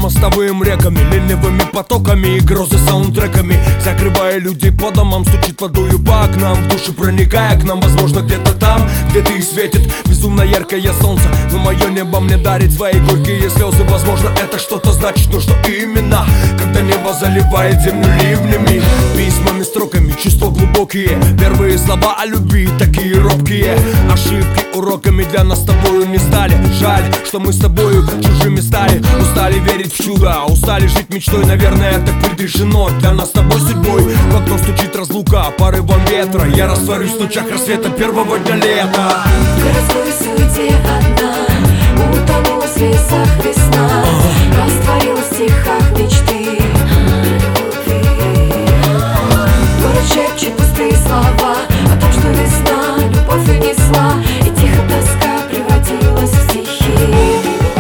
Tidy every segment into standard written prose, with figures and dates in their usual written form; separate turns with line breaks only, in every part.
мостовым реками, ленивыми потоками и грозы саундтреками. Закрывая людей по домам, стучит водою по окнам, в души проникая к нам. Возможно, где-то там, где ты и светит безумно яркое солнце, но мое небо мне дарит свои горькие слезы. Возможно, это что-то значит, но что именно? Когда небо заливает землю ливнями, письмами, строками, чувства глубокие, первые слова о любви такие робкие. Ошибки уроками для нас с тобою не стали. Жаль, что мы с тобою чужими стали. Устали верить в чудо, устали жить мечтой. Наверное, так предрешено для нас с тобой судьбой. В окно стучит разлука порывом ветра. Я растворюсь в лучах рассвета первого дня лета.
В городской суете одна, утонула в слезах весна, растворилась в стихах мечты о любви. Город шепчет пустые слова о том, что весна любовь унесла, и тихо тоска превратилась в стихи.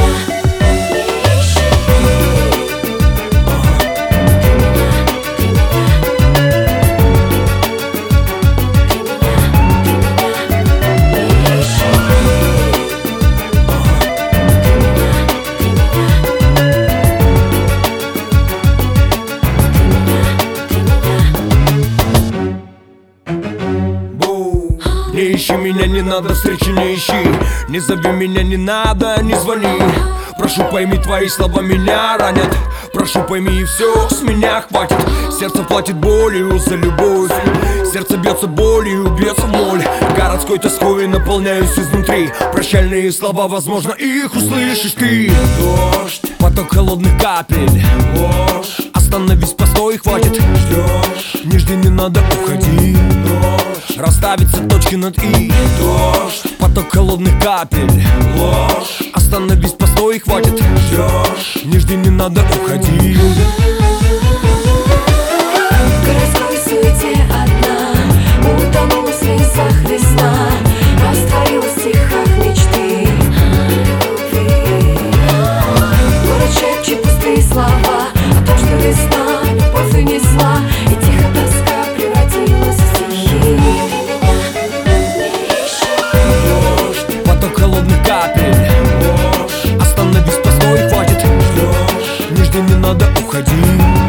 Не ищи меня, не надо встречи, не ищи. Не зови меня, не надо, не звони. Прошу, пойми, твои слова меня ранят. Прошу, пойми, и все с меня хватит. Сердце платит болью за любовь. Сердце бьется болью, бьется моль. Городской тоской наполняюсь изнутри. Прощальные слова, возможно, их услышишь ты. Дождь, поток холодных капель. Ложь, остановись, постой, хватит. Ждешь, не жди, не надо, уходи. Дождь, расставятся точки над «и». Дождь, поток холодных капель. Ложь, остановись, постой, хватит. Ждешь, не жди, не надо, уходи.
В городской суете одна, утонула в слезах весна, растворилась в стихах мечты о любви. Город шепчет пустые слова о том, что весна любовь унесла, и тихо тоска превратилась в стихи.
Дождь, поток холодных капель. Ложь, остановись, постой, хватит. Ждешь, не жди, не надо, уходи.